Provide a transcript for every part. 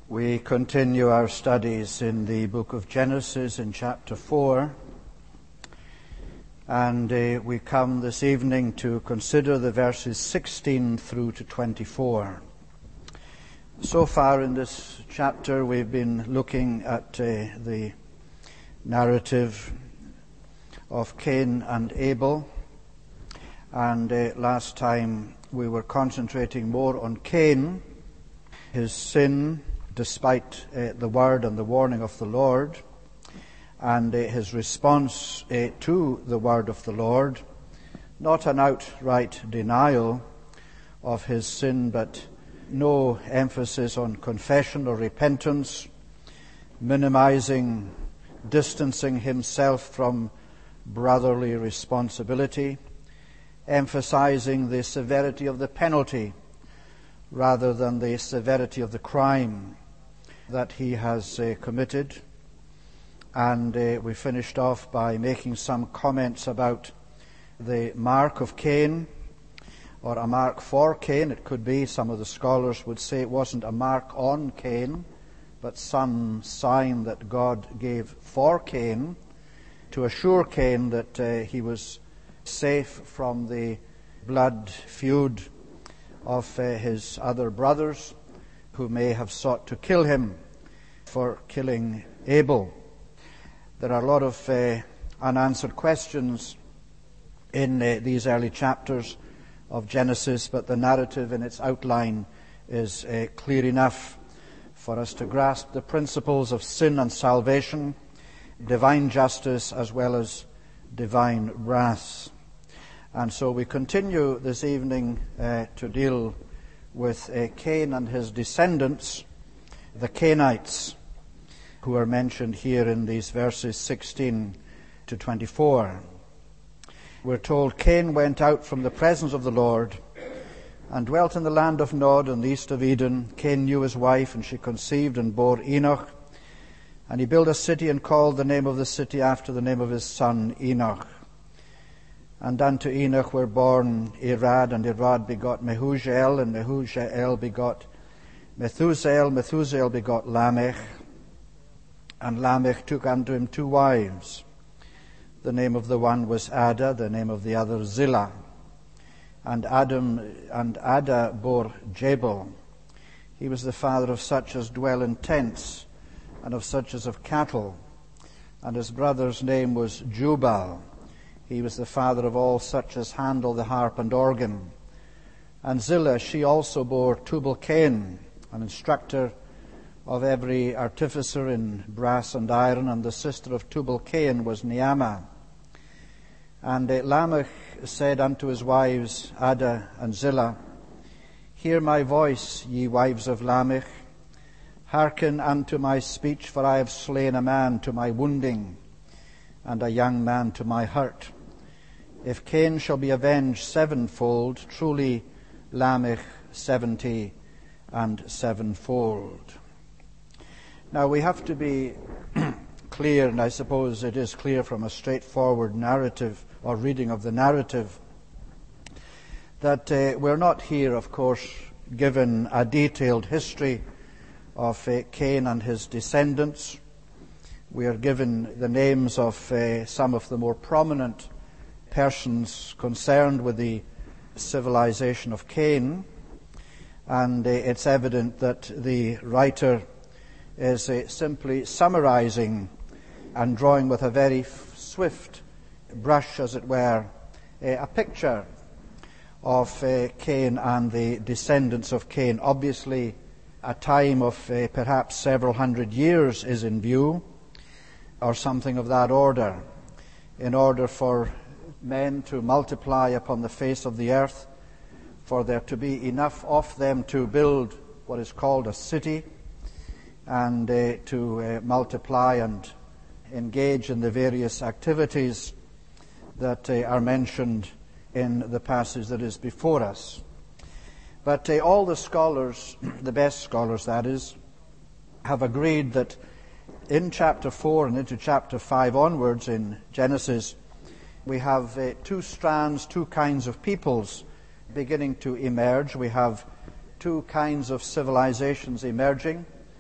We continue our studies in the book of Genesis in chapter 4, and we come this evening to consider the verses 16 through to 24. So far in this chapter we've been looking at the narrative of Cain and Abel, and last time we were concentrating more on Cain, his sin, despite the word and the warning of the Lord, and his response to the word of the Lord, not an outright denial of his sin, but no emphasis on confession or repentance, minimizing, distancing himself from brotherly responsibility, emphasizing the severity of the penalty rather than the severity of the crime that he has committed. And we finished off by making some comments about the mark of Cain, or a mark for Cain. It could be, some of the scholars would say it wasn't a mark on Cain, but some sign that God gave for Cain to assure Cain that he was safe from the blood feud of his other brothers who may have sought to kill him for killing Abel. There are a lot of unanswered questions in these early chapters of Genesis, but the narrative in its outline is clear enough for us to grasp the principles of sin and salvation, divine justice as well as divine wrath. And so we continue this evening to deal with Cain and his descendants, the Cainites, who are mentioned here in these verses 16 to 24. We're told Cain went out from the presence of the Lord and dwelt in the land of Nod in the east of Eden. Cain knew his wife, and she conceived and bore Enoch. And he built a city and called the name of the city after the name of his son Enoch. And unto Enoch were born Irad, and Irad begot Mehujael, and Mehujael begot Methusael. Methusael begot Lamech, and Lamech took unto him two wives. The name of the one was Ada, the name of the other Zillah. And Ada bore Jabal. He was the father of such as dwell in tents, and of such as of cattle. And his brother's name was Jubal. He was the father of all such as handle the harp and organ. And Zillah, she also bore Tubal-Cain, an instructor of every artificer in brass and iron, and the sister of Tubal-Cain was Neamah. And Lamech said unto his wives, Ada and Zillah, Hear my voice, ye wives of Lamech. Hearken unto my speech, for I have slain a man to my wounding, and a young man to my hurt. If Cain shall be avenged sevenfold, truly Lamech 70 and sevenfold. Now we have to be clear, and I suppose it is clear from a straightforward narrative or reading of the narrative, that we're not here, of course, given a detailed history of Cain and his descendants. We are given the names of some of the more prominent persons concerned with the civilization of Cain, and it's evident that the writer is simply summarizing and drawing with a very swift brush, as it were, a picture of Cain and the descendants of Cain. Obviously, a time of perhaps several hundred years is in view, or something of that order, in order for men to multiply upon the face of the earth, for there to be enough of them to build what is called a city, and to multiply and engage in the various activities that are mentioned in the passage that is before us. But all the scholars, the best scholars that is, have agreed that in chapter 4 and into chapter 5 onwards in Genesis, we have two strands, two kinds of peoples beginning to emerge. We have two kinds of civilizations emerging.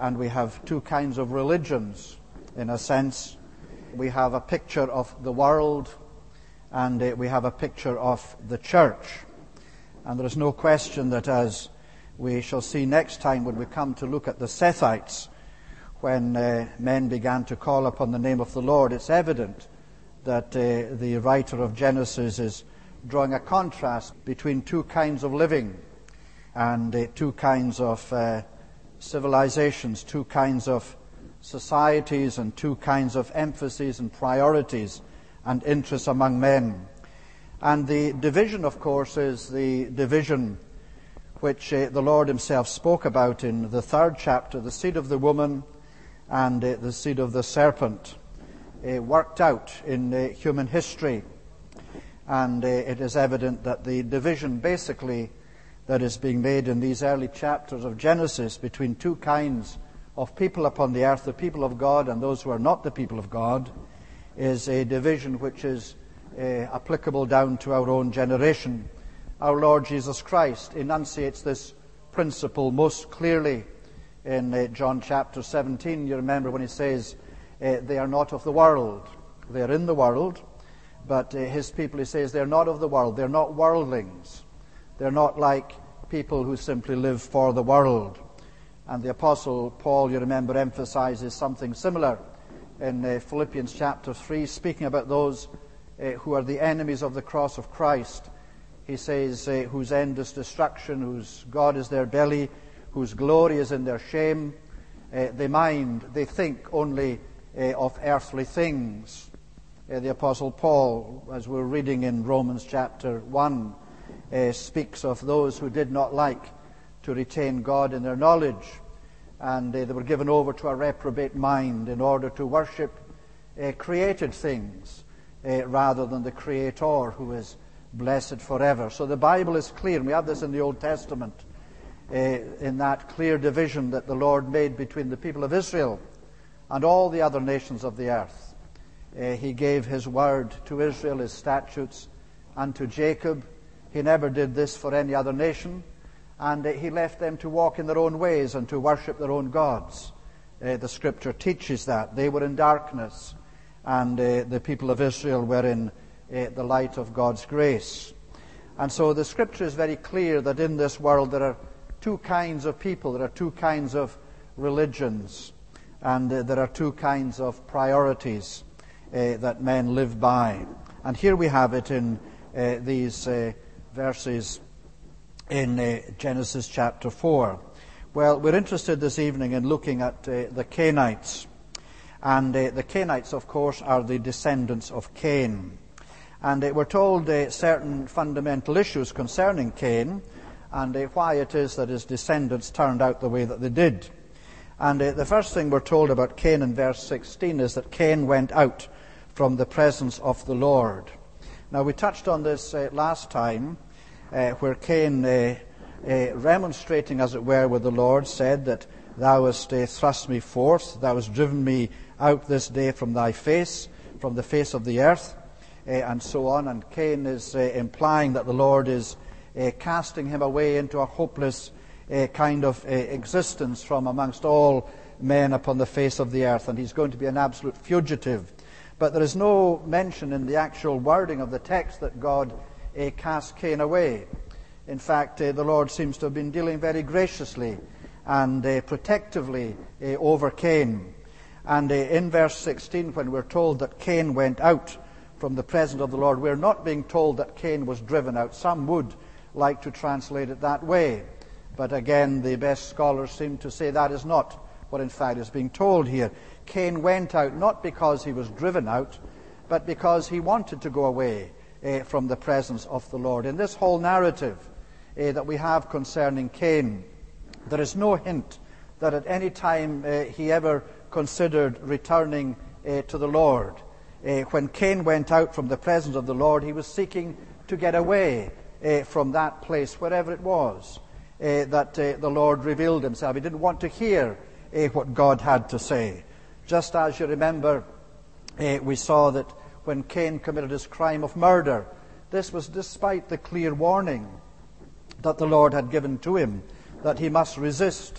and we have two kinds of religions, in a sense. We have a picture of the world, and we have a picture of the church. And there is no question that, as we shall see next time when we come to look at the Sethites, when men began to call upon the name of the Lord, it's evident that the writer of Genesis is drawing a contrast between two kinds of living and two kinds of civilizations, two kinds of societies, and two kinds of emphases and priorities and interests among men. And the division, of course, is the division which the Lord himself spoke about in the 3rd chapter, the seed of the woman and the seed of the serpent, worked out in human history. And it is evident that the division basically that is being made in these early chapters of Genesis between two kinds of people upon the earth, the people of God and those who are not the people of God, is a division which is applicable down to our own generation. Our Lord Jesus Christ enunciates this principle most clearly in John chapter 17. You remember when he says, they are not of the world. They are in the world, but his people, he says, they're not of the world. They're not worldlings. They're not like people who simply live for the world. And the Apostle Paul, you remember, emphasizes something similar in Philippians chapter 3, speaking about those who are the enemies of the cross of Christ. He says, whose end is destruction, whose God is their belly, whose glory is in their shame. They think only of earthly things. The Apostle Paul, as we're reading in Romans chapter 1, speaks of those who did not like to retain God in their knowledge, and they were given over to a reprobate mind in order to worship created things rather than the Creator, who is blessed forever. So the Bible is clear, and we have this in the Old Testament, in that clear division that the Lord made between the people of Israel and all the other nations of the earth. He gave his word to Israel, his statutes, and to Jacob. He never did this for any other nation, and he left them to walk in their own ways and to worship their own gods. The Scripture teaches that. They were in darkness, and the people of Israel were in the light of God's grace. And so the Scripture is very clear that in this world there are two kinds of people, there are two kinds of religions, and there are two kinds of priorities that men live by. And here we have it in these verses in Genesis chapter 4. Well, we're interested this evening in looking at the Cainites. And the Cainites, of course, are the descendants of Cain. And we're told certain fundamental issues concerning Cain and why it is that his descendants turned out the way that they did. And the first thing we're told about Cain in verse 16 is that Cain went out from the presence of the Lord. Now, we touched on this last time, where Cain, remonstrating, as it were, with the Lord, said that thou hast thrust me forth, thou hast driven me out this day from thy face, from the face of the earth, and so on. And Cain is implying that the Lord is casting him away into a hopeless kind of existence from amongst all men upon the face of the earth, and he's going to be an absolute fugitive. But there is no mention in the actual wording of the text that God cast Cain away. In fact, the Lord seems to have been dealing very graciously and protectively over Cain. And in verse 16, when we're told that Cain went out from the presence of the Lord, we're not being told that Cain was driven out. Some would like to translate it that way. But again, the best scholars seem to say that is not what in fact is being told here. Cain went out not because he was driven out, but because he wanted to go away from the presence of the Lord. In this whole narrative that we have concerning Cain, there is no hint that at any time he ever considered returning to the Lord. When Cain went out from the presence of the Lord, he was seeking to get away from that place, wherever it was, that the Lord revealed himself. He didn't want to hear what God had to say. Just as you remember, we saw that when Cain committed his crime of murder, this was despite the clear warning that the Lord had given to him, that he must resist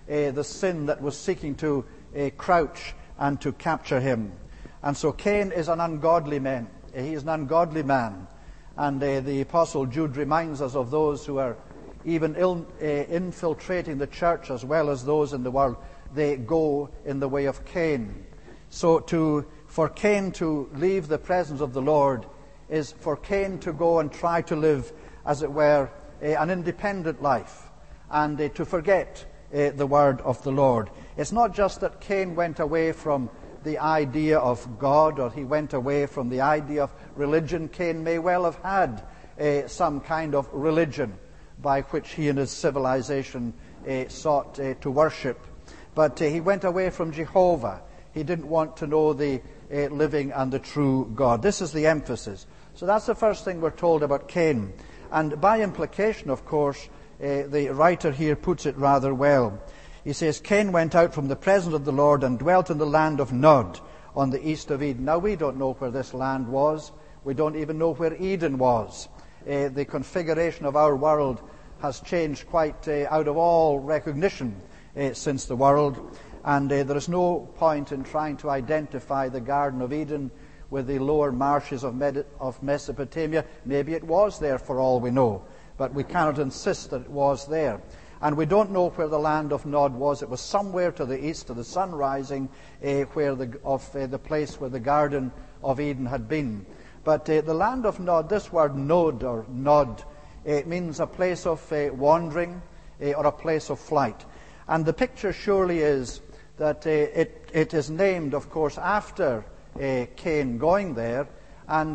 the sin that was seeking to crouch and to capture him. And so Cain is an ungodly man. He is an ungodly man. And the Apostle Jude reminds us of those who are even infiltrating the church as well as those in the world. They go in the way of Cain. So for Cain to leave the presence of the Lord is for Cain to go and try to live, as it were, an independent life, and to forget the word of the Lord. It's not just that Cain went away from the idea of God, or he went away from the idea of religion. Cain may well have had some kind of religion by which he and his civilization sought to worship. But he went away from Jehovah. He didn't want to know the living and the true God. This is the emphasis. So that's the first thing we're told about Cain. And by implication, of course, the writer here puts it rather well. He says, Cain went out from the presence of the Lord and dwelt in the land of Nod on the east of Eden. Now, we don't know where this land was. We don't even know where Eden was. The configuration of our world has changed quite out of all recognition since the world. And there is no point in trying to identify the Garden of Eden with the lower marshes of Mesopotamia. Maybe it was there for all we know, but we cannot insist that it was there. And we don't know where the land of Nod was. It was somewhere to the east of the sun rising, where the place where the Garden of Eden had been. But the land of Nod, this word Nod or Nod, it means a place of wandering or a place of flight. And the picture surely is that it is named, of course, after Cain going there, and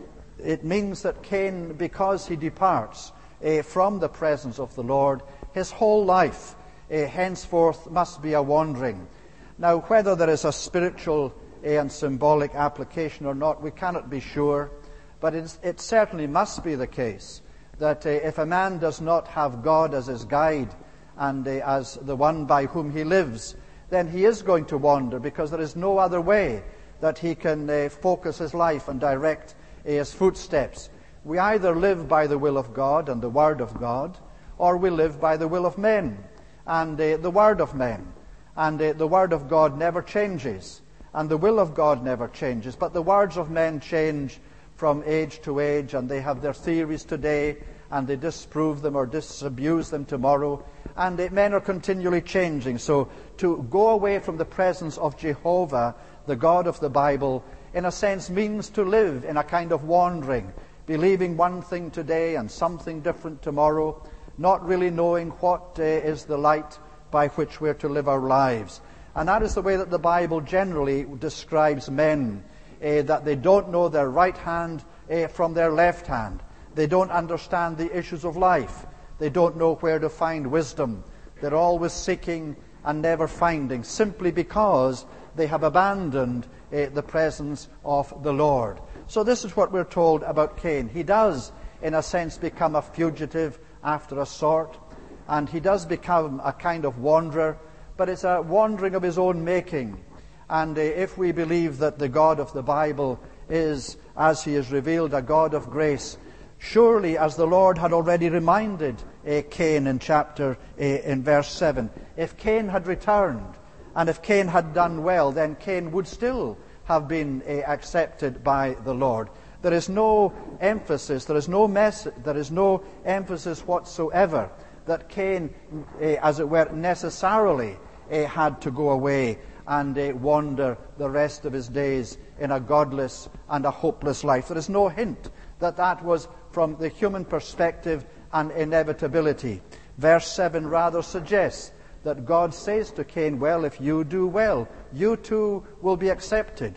it means that Cain, because he departs from the presence of the Lord, his whole life henceforth must be a wandering. Now, whether there is a spiritual and symbolic application or not, we cannot be sure, but it certainly must be the case that if a man does not have God as his guide and as the one by whom he lives, then he is going to wander, because there is no other way that he can focus his life and direct his footsteps. We either live by the will of God and the Word of God, or we live by the will of men and the Word of men. And the Word of God never changes, and the will of God never changes. But the words of men change from age to age, and they have their theories today, and they disprove them or disabuse them tomorrow. And men are continually changing. So to go away from the presence of Jehovah, the God of the Bible, in a sense means to live in a kind of wandering, believing one thing today and something different tomorrow, not really knowing what is the light by which we're to live our lives. And that is the way that the Bible generally describes men, that they don't know their right hand from their left hand. They don't understand the issues of life. They don't know where to find wisdom. They're always seeking and never finding, simply because they have abandoned the presence of the Lord. So this is what we're told about Cain. He does, in a sense, become a fugitive after a sort, and he does become a kind of wanderer, but it's a wandering of his own making. And if we believe that the God of the Bible is, as he is revealed, a God of grace, surely, as the Lord had already reminded Cain in verse 7, if Cain had returned and if Cain had done well, then Cain would still have been accepted by the Lord. There is no emphasis, there is no emphasis whatsoever that Cain, as it were, necessarily had to go away and wander the rest of his days in a godless and a hopeless life. There is no hint that that was from the human perspective an inevitability. Verse 7 rather suggests that God says to Cain, well, if you do well, you too will be accepted.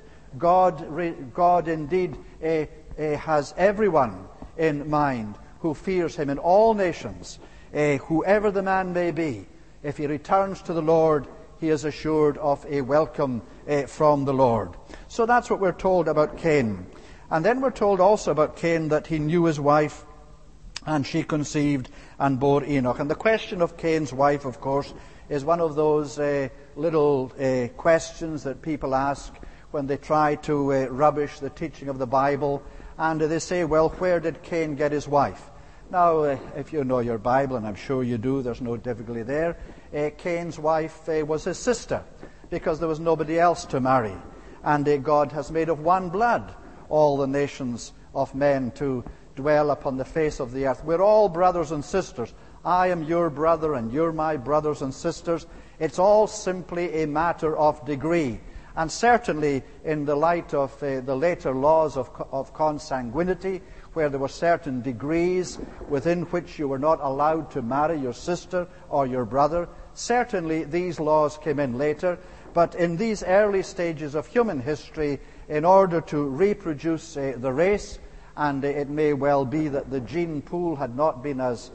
God indeed has everyone in mind who fears him in all nations, whoever the man may be. If he returns to the Lord, he is assured of a welcome from the Lord. So that's what we're told about Cain. And then we're told also about Cain that he knew his wife, and she conceived and bore Enoch. And the question of Cain's wife, of course, is one of those little questions that people ask when they try to rubbish the teaching of the Bible. And they say, well, where did Cain get his wife? Now, if you know your Bible, and I'm sure you do, there's no difficulty there. Cain's wife was his sister, because there was nobody else to marry. And God has made of one blood all the nations of men to dwell upon the face of the earth. We're all brothers and sisters. I am your brother and you're my brothers and sisters. It's all simply a matter of degree. And certainly in the light of the later laws of consanguinity, where there were certain degrees within which you were not allowed to marry your sister or your brother, certainly these laws came in later. But in these early stages of human history, in order to reproduce the race, and it may well be that the gene pool had not been as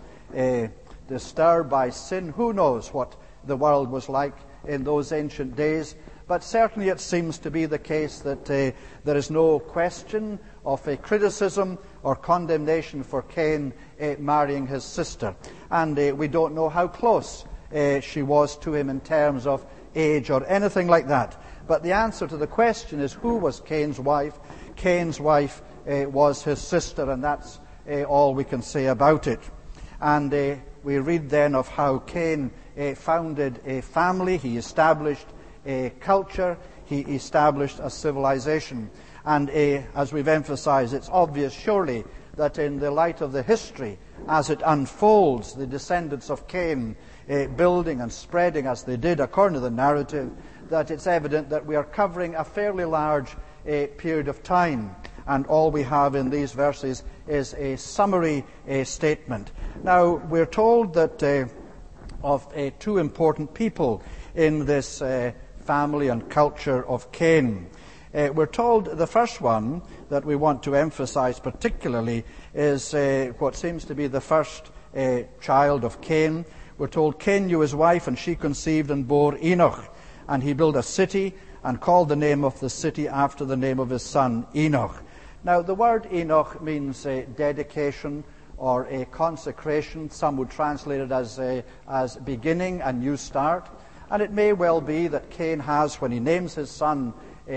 disturbed by sin. Who knows what the world was like in those ancient days? But certainly it seems to be the case that there is no question of a criticism or condemnation for Cain marrying his sister. And we don't know how close she was to him in terms of age or anything like that. But the answer to the question is, who was Cain's wife? Cain's wife was his sister, and that's all we can say about it. And we read then of how Cain founded a family. He established a culture. He established a civilization. And as we've emphasized, it's obvious surely that in the light of the history, as it unfolds, the descendants of Cain building and spreading as they did according to the narrative, that it's evident that we are covering a fairly large period of time. And all we have in these verses is a summary statement. Now, we're told that of two important people in this family and culture of Cain. We're told the first one that we want to emphasize particularly is what seems to be the first child of Cain. We're told Cain knew his wife, and she conceived and bore Enoch. And he built a city and called the name of the city after the name of his son Enoch. Now, the word Enoch means dedication or a consecration. Some would translate it as beginning, a new start. And it may well be that Cain has, when he names his son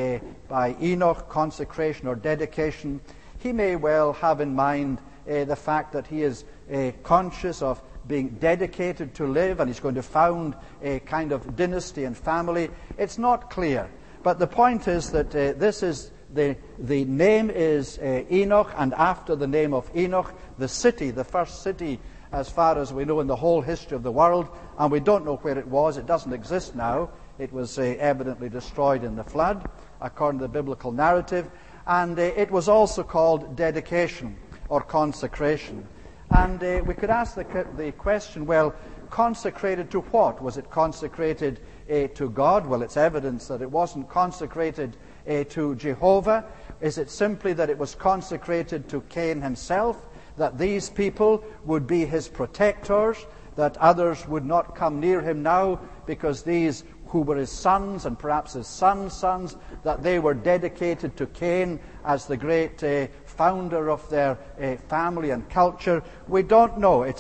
by Enoch, consecration or dedication, he may well have in mind the fact that he is conscious of being dedicated to live, and he's going to found a kind of dynasty and family. It's not clear. But the point is that this is the name is Enoch, and after the name of Enoch, the city, the first city, as far as we know in the whole history of the world, and we don't know where it was. It doesn't exist now. It was evidently destroyed in the flood, according to the biblical narrative. And it was also called dedication or consecration. And we could ask the question, well, consecrated to what? Was it consecrated to God? Well, it's evidence that it wasn't consecrated to Jehovah. Is it simply that it was consecrated to Cain himself, that these people would be his protectors, that others would not come near him now because these who were his sons and perhaps his sons' sons, that they were dedicated to Cain as the great founder of their family and culture? We don't know. It's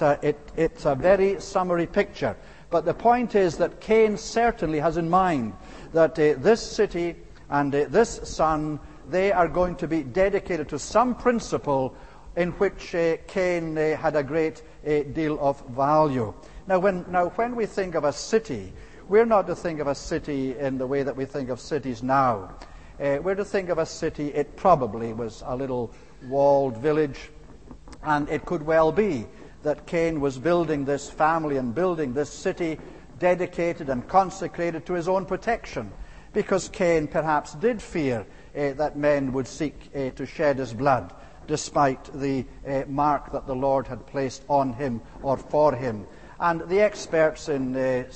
a very summary picture. But the point is that Cain certainly has in mind that this city and this son, they are going to be dedicated to some principle in which Cain had a great deal of value. Now, when we think of a city, we're not to think of a city in the way that we think of cities now. We're to think of a city, it probably was a little walled village, and it could well be that Cain was building this family and building this city dedicated and consecrated to his own protection, because Cain perhaps did fear that men would seek to shed his blood, despite the mark that the Lord had placed on him or for him. And the experts in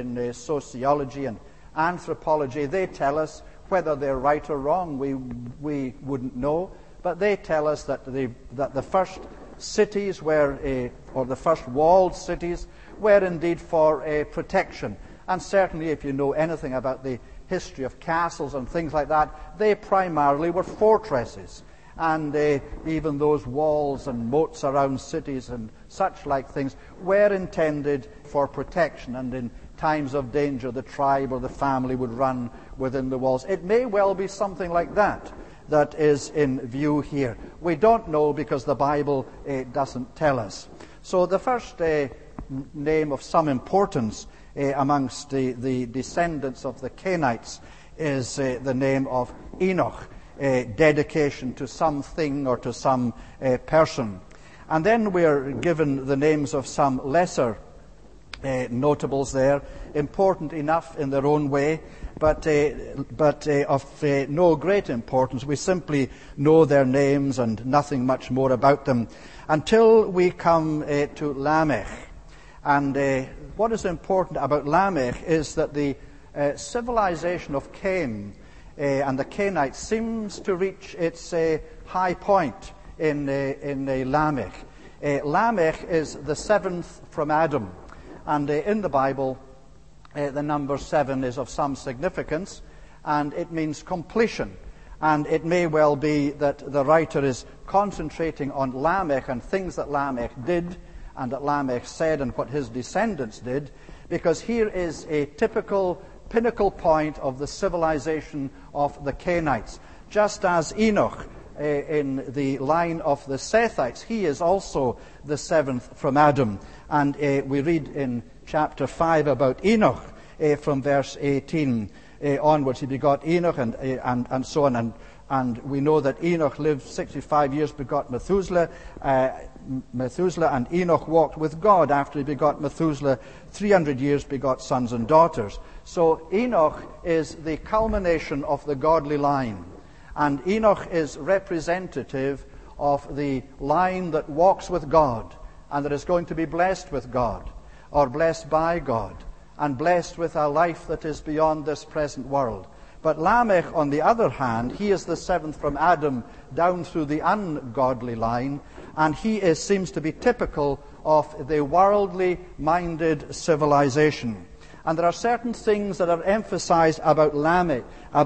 sociology and anthropology, they tell us, whether they're right or wrong, we wouldn't know, but they tell us that the first cities were, or the first walled cities, were indeed for protection. And certainly, if you know anything about the history of castles and things like that, they primarily were fortresses. And even those walls and moats around cities and such like things were intended for protection, and in times of danger the tribe or the family would run within the walls. It may well be something like that that is in view here. We don't know because the Bible doesn't tell us. So the first name of some importance amongst the descendants of the Canaanites is the name of Enoch, a dedication to something or to some person. And then we are given the names of some lesser notables there, important enough in their own way, but of no great importance. We simply know their names and nothing much more about them until we come to Lamech. And what is important about Lamech is that the civilization of Cain and the Canaanites seems to reach its high point in Lamech. Lamech is the seventh from Adam, and in the Bible the number 7 is of some significance, and it means completion. And it may well be that the writer is concentrating on Lamech and things that Lamech did and that Lamech said and what his descendants did, because here is a typical pinnacle point of the civilization of the Canaanites. Just as Enoch in the line of the Sethites, he is also the 7th from Adam. And we read in chapter 5 about Enoch from verse 18 onwards. He begot Enoch and so on. And we know that Enoch lived 65 years, begot Methuselah. And Enoch walked with God after he begot Methuselah. 300 years, begot sons and daughters. So Enoch is the culmination of the godly line. And Enoch is representative of the line that walks with God and that is going to be blessed with God, or blessed by God, and blessed with a life that is beyond this present world. But Lamech, on the other hand, he is the 7th from Adam down through the ungodly line, and he seems to be typical of the worldly-minded civilization. And there are certain things that are emphasized about Lamech,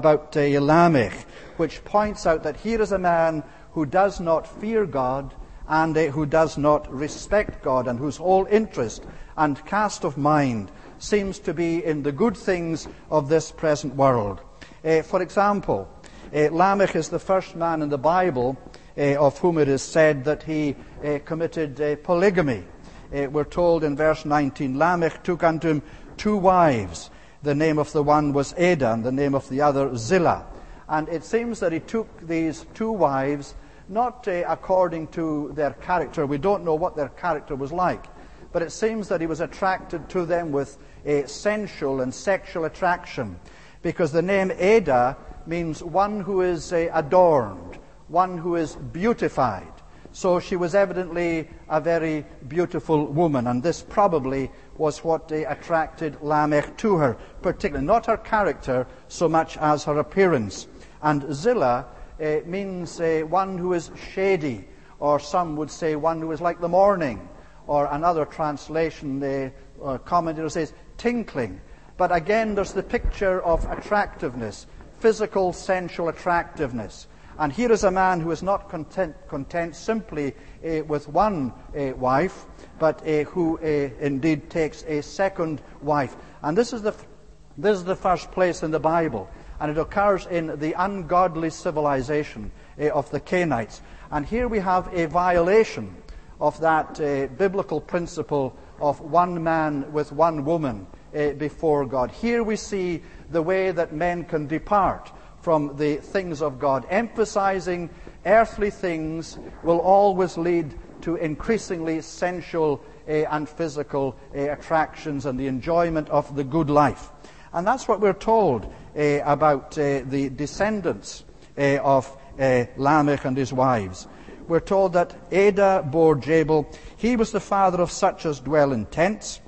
which points out that here is a man who does not fear God and who does not respect God, and whose whole interest and cast of mind seems to be in the good things of this present world. For example, Lamech is the first man in the Bible of whom it is said that he committed polygamy. We're told in verse 19, Lamech took unto him 2 wives. The name of the one was Adah, and the name of the other Zillah. And it seems that he took these 2 wives not according to their character. We don't know what their character was like. But it seems that he was attracted to them with a sensual and sexual attraction. Because the name Adah means one who is adorned, one who is beautified. So she was evidently a very beautiful woman, and this probably was what attracted Lamech to her, particularly not her character so much as her appearance. And Zillah means one who is shady, or some would say one who is like the morning, or another translation, commentator says tinkling. But again, there's the picture of attractiveness, physical, sensual attractiveness. And here is a man who is not content simply with one wife, but who indeed takes a second wife. And this is the first place in the Bible, and it occurs in the ungodly civilization of the Canaanites. And here we have a violation of that biblical principle of one man with one woman before God. Here we see the way that men can depart from the things of God. Emphasizing earthly things will always lead to increasingly sensual and physical attractions and the enjoyment of the good life. And that's what we're told about the descendants of Lamech and his wives. We're told that Adah bore Jabal. He was the father of such as dwell in tents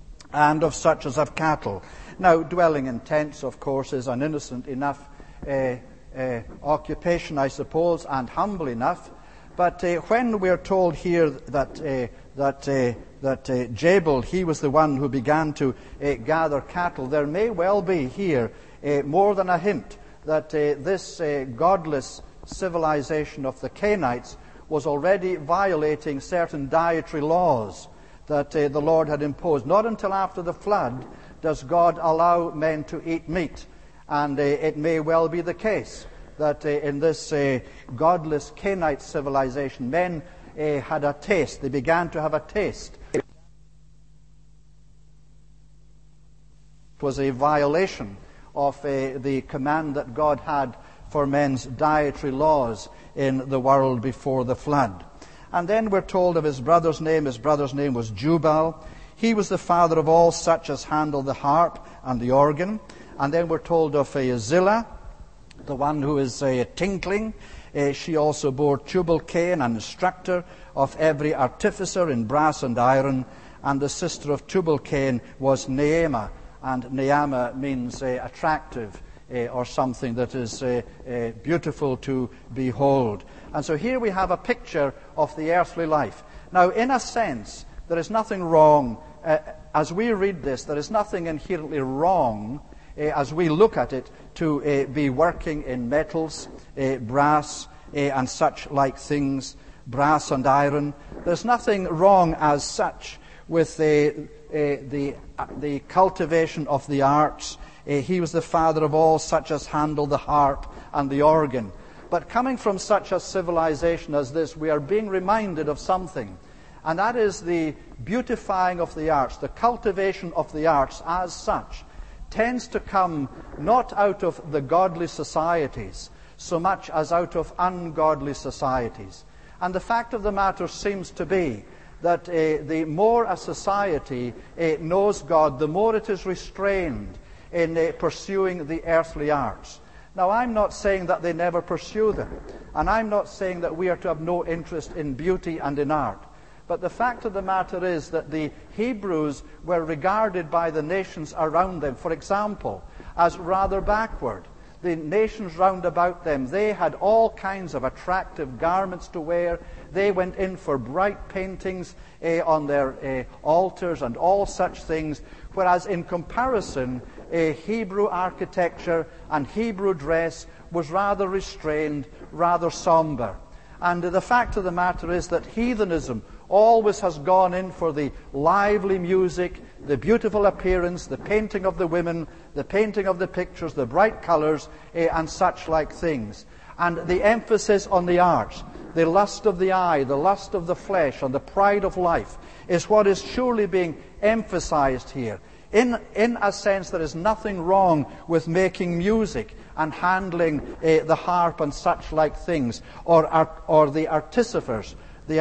and of such as have cattle. Now, dwelling in tents, of course, is an innocent enough occupation, I suppose, and humble enough. But when we're told here that Jabal, he was the one who began to gather cattle, there may well be here more than a hint that this godless civilization of the Canaanites was already violating certain dietary laws that the Lord had imposed. Not until after the flood does God allow men to eat meat. And it may well be the case that in this godless Canaanite civilization, men had a taste. They began to have a taste It was a violation of the command that God had for men's dietary laws in the world before the flood. And then we're told of his brother's name. His brother's name was Jubal. He was the father of all such as handle the harp and the organ. And then we're told of Zillah, the one who is tinkling. She also bore Tubal-Cain, an instructor of every artificer in brass and iron. And the sister of Tubal-Cain was Naamah. And Naamah means attractive, or something that is beautiful to behold. And so here we have a picture of the earthly life. Now, in a sense, there is nothing wrong. As we read this, there is nothing inherently wrong as we look at it to be working in metals, brass, and such like things, brass and iron. There's nothing wrong as such with the cultivation of the arts. He was the father of all such as handle the harp and the organ. But coming from such a civilization as this, we are being reminded of something. And that is the beautifying of the arts, the cultivation of the arts as such, tends to come not out of the godly societies so much as out of ungodly societies. And the fact of the matter seems to be that the more a society knows God, the more it is restrained in pursuing the earthly arts. Now, I'm not saying that they never pursue them, and I'm not saying that we are to have no interest in beauty and in art. But the fact of the matter is that the Hebrews were regarded by the nations around them, for example, as rather backward. The nations round about them, they had all kinds of attractive garments to wear. They went in for bright paintings on their altars and all such things, whereas in comparison, Hebrew architecture and Hebrew dress was rather restrained, rather somber. And the fact of the matter is that heathenism always has gone in for the lively music, the beautiful appearance, the painting of the women, the painting of the pictures, the bright colors, and such like things. And the emphasis on the arts, the lust of the eye, the lust of the flesh, and the pride of life is what is surely being emphasized here. In a sense, there is nothing wrong with making music and handling the harp and such like things, or the artificers,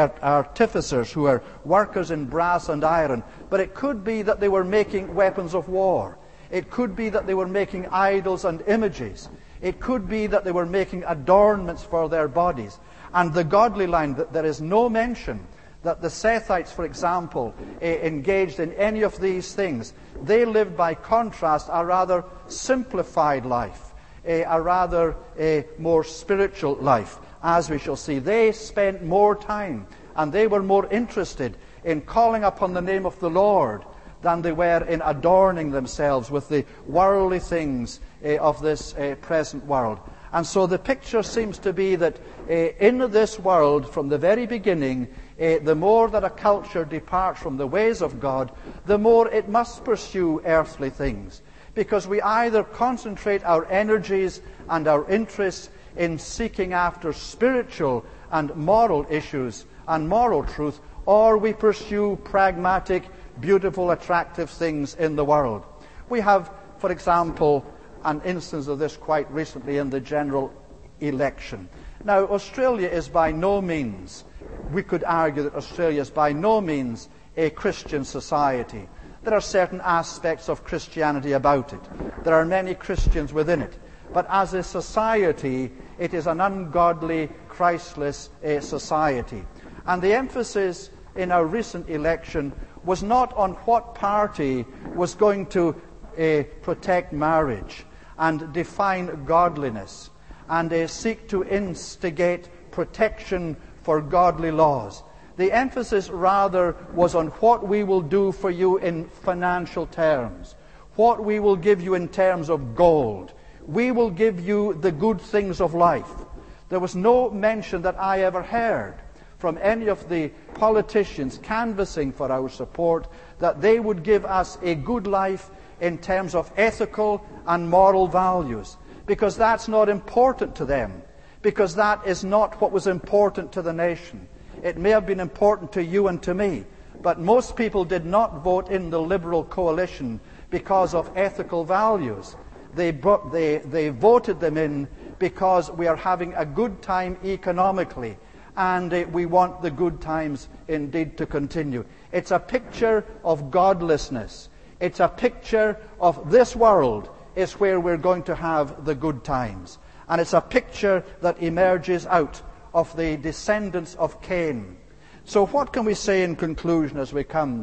who are workers in brass and iron. But it could be that they were making weapons of war. It could be that they were making idols and images. It could be that they were making adornments for their bodies. And the godly line, that there is no mention that the Sethites, for example, engaged in any of these things. They lived, by contrast, a rather simplified life, a rather more spiritual life, as we shall see. They spent more time, and they were more interested in calling upon the name of the Lord than they were in adorning themselves with the worldly things of this present world. And so the picture seems to be that in this world, from the very beginning, the more that a culture departs from the ways of God, the more it must pursue earthly things. Because we either concentrate our energies and our interests in seeking after spiritual and moral issues and moral truth, or we pursue pragmatic, beautiful, attractive things in the world. We have, for example, an instance of this quite recently in the general election. Now, Australia is by no means, we could argue that Australia is by no means a Christian society. There are certain aspects of Christianity about it. There are many Christians within it. But as a society, it is an ungodly, Christless society. And the emphasis in our recent election was not on what party was going to protect marriage and define godliness and seek to instigate protection for godly laws. The emphasis rather was on what we will do for you in financial terms, what we will give you in terms of gold. We will give you the good things of life. There was no mention that I ever heard from any of the politicians canvassing for our support that they would give us a good life in terms of ethical and moral values, because that's not important to them, because that is not what was important to the nation. It may have been important to you and to me, but most people did not vote in the Liberal coalition because of ethical values. They voted them in because we are having a good time economically, and we want the good times indeed to continue. It's a picture of godlessness. It's a picture of this world is where we're going to have the good times. And it's a picture that emerges out of the descendants of Cain. So what can we say in conclusion as we come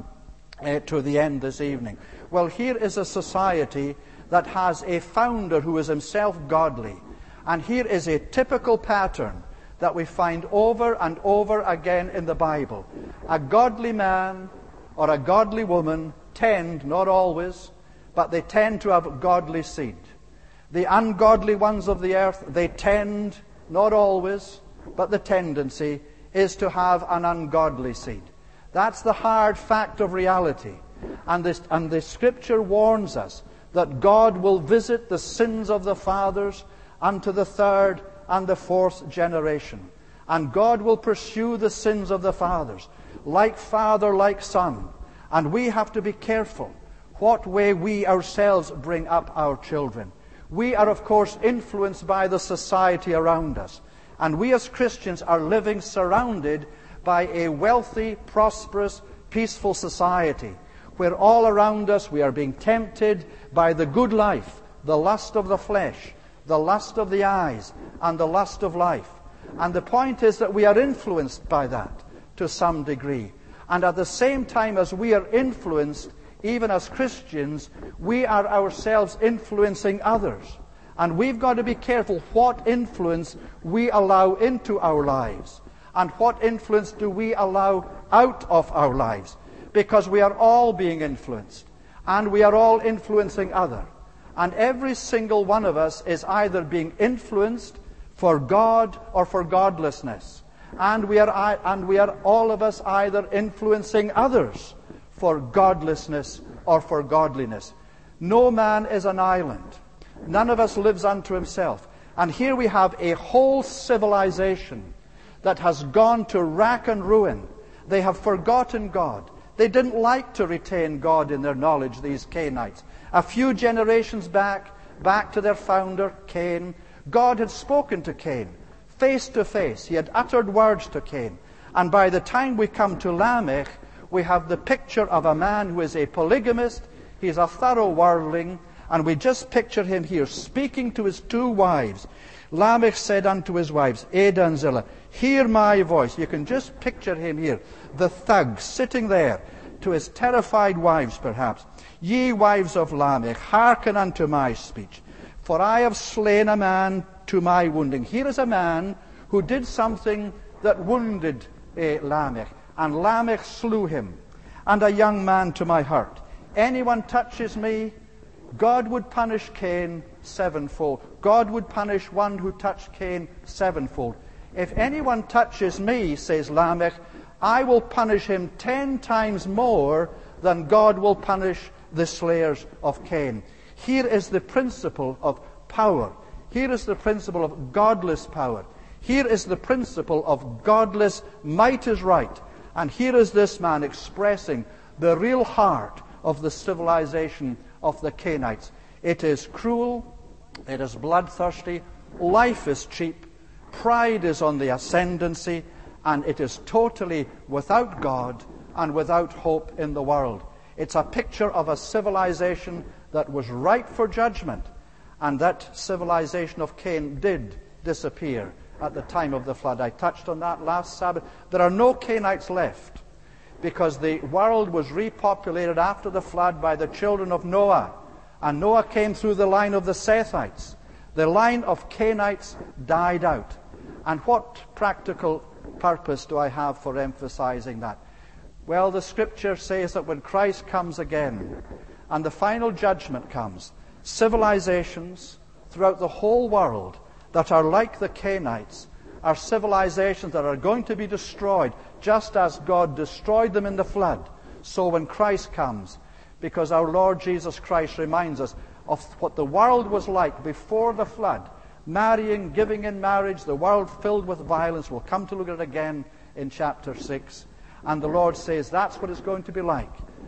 to the end this evening? Well, here is a society that has a founder who is himself godly. And here is a typical pattern that we find over and over again in the Bible. A godly man or a godly woman tend, not always, but they tend to have godly seed. The ungodly ones of the earth, they tend, not always, but the tendency is to have an ungodly seed. That's the hard fact of reality. And the Scripture warns us that God will visit the sins of the fathers unto the third and the fourth generation. And God will pursue the sins of the fathers, like father, like son. And we have to be careful what way we ourselves bring up our children. We are, of course, influenced by the society around us. And we as Christians are living surrounded by a wealthy, prosperous, peaceful society, where all around us we are being tempted by the good life, the lust of the flesh, the lust of the eyes, and the lust of life. And the point is that we are influenced by that to some degree. And at the same time as we are influenced, even as Christians, we are ourselves influencing others. And we've got to be careful what influence we allow into our lives, and what influence do we allow out of our lives. Because we are all being influenced, and we are all influencing others. And every single one of us is either being influenced for God or for godlessness. And we are all of us either influencing others for godlessness or for godliness. No man is an island. None of us lives unto himself. And here we have a whole civilization that has gone to rack and ruin. They have forgotten God. They didn't like to retain God in their knowledge, these Cainites. A few generations back to their founder, Cain, God had spoken to Cain face to face. He had uttered words to Cain. And by the time we come to Lamech, we have the picture of a man who is a polygamist. He's a thorough worldling. And we just picture him here speaking to his two wives. Lamech said unto his wives, Adah and Zillah, hear my voice. You can just picture him here, the thug sitting there to his terrified wives perhaps. Ye wives of Lamech, hearken unto my speech. For I have slain a man to my wounding. Here is a man who did something that wounded Lamech. And Lamech slew him. And a young man to my hurt. Anyone touches me, God would punish Cain sevenfold. God would punish one who touched Cain sevenfold. If anyone touches me, says Lamech, I will punish him 10 times more than God will punish the slayers of Cain. Here is the principle of power. Here is the principle of godless power. Here is the principle of godless might is right. And here is this man expressing the real heart of the civilization of the Cainites. It is cruel, it is bloodthirsty, life is cheap, pride is on the ascendancy, and it is totally without God and without hope in the world. It's a picture of a civilization that was ripe for judgment, and that civilization of Cain did disappear at the time of the flood. I touched on that last Sabbath. There are no Cainites left, because the world was repopulated after the flood by the children of Noah. And Noah came through the line of the Sethites. The line of Cainites died out. And what practical purpose do I have for emphasizing that? Well, the Scripture says that when Christ comes again and the final judgment comes, civilizations throughout the whole world that are like the Cainites are civilizations that are going to be destroyed, just as God destroyed them in the flood. So when Christ comes, because our Lord Jesus Christ reminds us of what the world was like before the flood, marrying, giving in marriage, the world filled with violence. We'll come to look at it again in chapter 6. And the Lord says that's what it's going to be like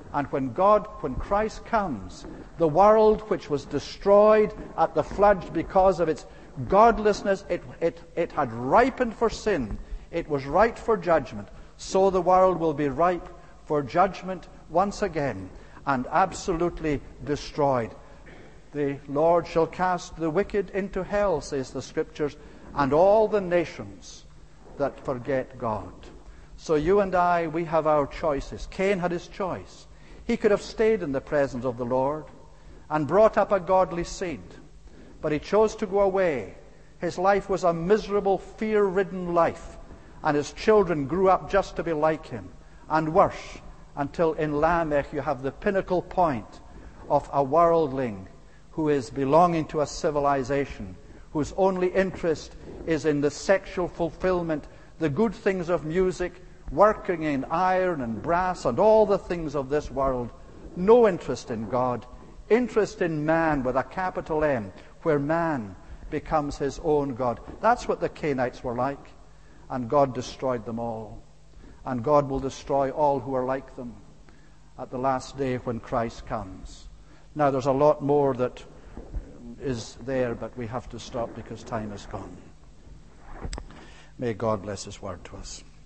And when Christ comes, the world which was destroyed at the flood because of its godlessness, it had ripened for sin. It was ripe for judgment. So the world will be ripe for judgment once again and absolutely destroyed. The Lord shall cast the wicked into hell, says the Scriptures, and all the nations that forget God. So you and I, we have our choices. Cain had his choice. He could have stayed in the presence of the Lord and brought up a godly seed, but he chose to go away. His life was a miserable, fear-ridden life, and his children grew up just to be like him, and worse, until in Lamech you have the pinnacle point of a worldling who is belonging to a civilization, whose only interest is in the sexual fulfillment, the good things of music, working in iron and brass and all the things of this world. No interest in God. Interest in man with a capital M, where man becomes his own God. That's what the Cainites were like. And God destroyed them all. And God will destroy all who are like them at the last day when Christ comes. Now there's a lot more that is there, but we have to stop because time is gone. May God bless His word to us.